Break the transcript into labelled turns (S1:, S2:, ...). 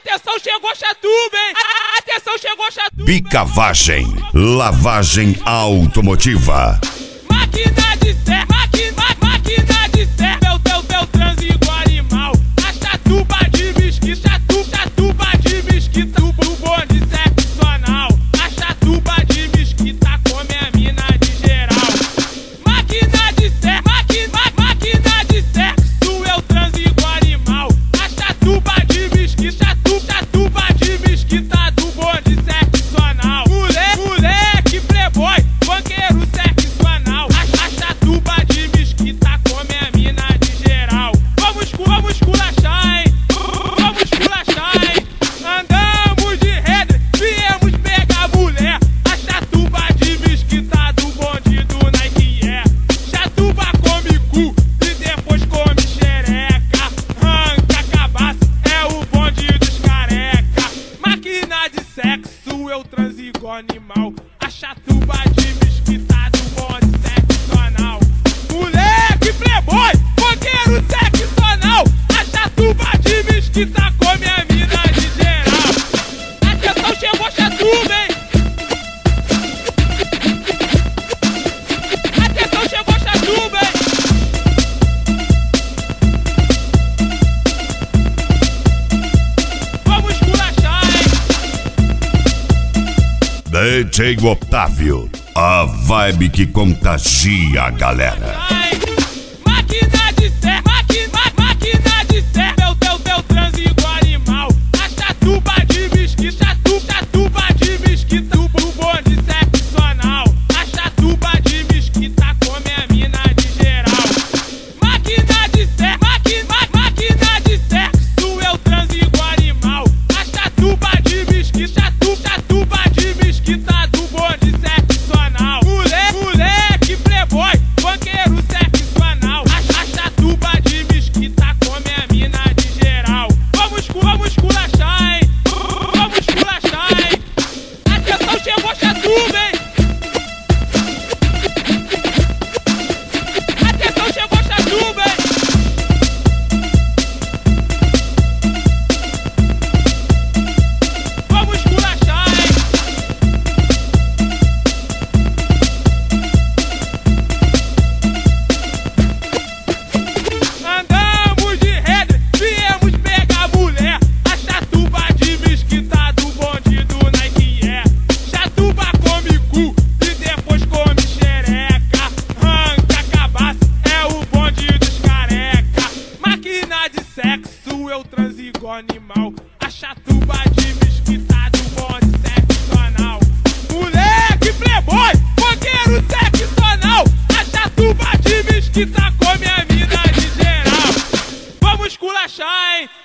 S1: Atenção, chegou Chatuba, hein? Atenção, chegou Chatuba.
S2: Bicavagem, lavagem automotiva.
S1: Máquina de ser, máquina de ser. Teu transe igual animal. A Chatuba de mesquita, Chatuba de mesquita. O bonde seccional. A Chatuba de mesquita come a mina de geral. Máquina de ser, máquina de sexo. Eu transe igual animal. A Chatuba de mesquita, Chatuba de mesquita do bonde seccional. Moleque playboy, banqueiro seccional. A Chatuba de mesquita come a mina de geral. Vamos culachar, hein? Vamos culachar, hein? Andamos de Redder, viemos pegar mulher. A Chatuba de mesquita do bonde do Nike é. Chatuba come cu e depois come xereca. Arranca cabaço, é o bonde dos careca. Máquina de sexo, eu transo igual animal. A Chatuba de mesquita do bonde seccional. Moleque playboy, banqueiro seccional. A Chatuba de mesquita come a mina de geral. Atenção, chegou Chatuba, hein? Atenção, chegou Chatuba, hein? Vamos culachar, hein?
S2: DJ Otávio, a vibe que contagia a galera.
S1: Máquina de ser, máquina de ser. Teu transe igual animal. A Chatuba de mesquita, Chatuba de mesquita. O bonde seccional. A Chatuba de mesquita come a mina de geral. Máquina de ser, máquina de sexo. Eu transe igual animal. A Chatuba de mesquita, Chatuba de mesquita do bonde seccional. Moleque playboy, banqueiro seccional. A Chatuba de mesquita come a mina de geral. Vamos culachar, hein? Vamos culachar, hein? Atenção, chegou Chatuba, hein? Atenção, chegou Chatuba, hein? Vamos culachar, hein? Andamos de Redder, viemos pegar mulher. A Chatuba de mesquita do bonde do Nike é. Chatuba come cu e depois come xereca. Arranca cabaço, é o bonde dos careca. Máquina de sexo, eu transo igual animal. A Chatuba de mesquita do bonde seccional. Moleque playboy, banqueiro seccional. A Chatuba de mesquita come a mina de geral. Vamos culachar, hein?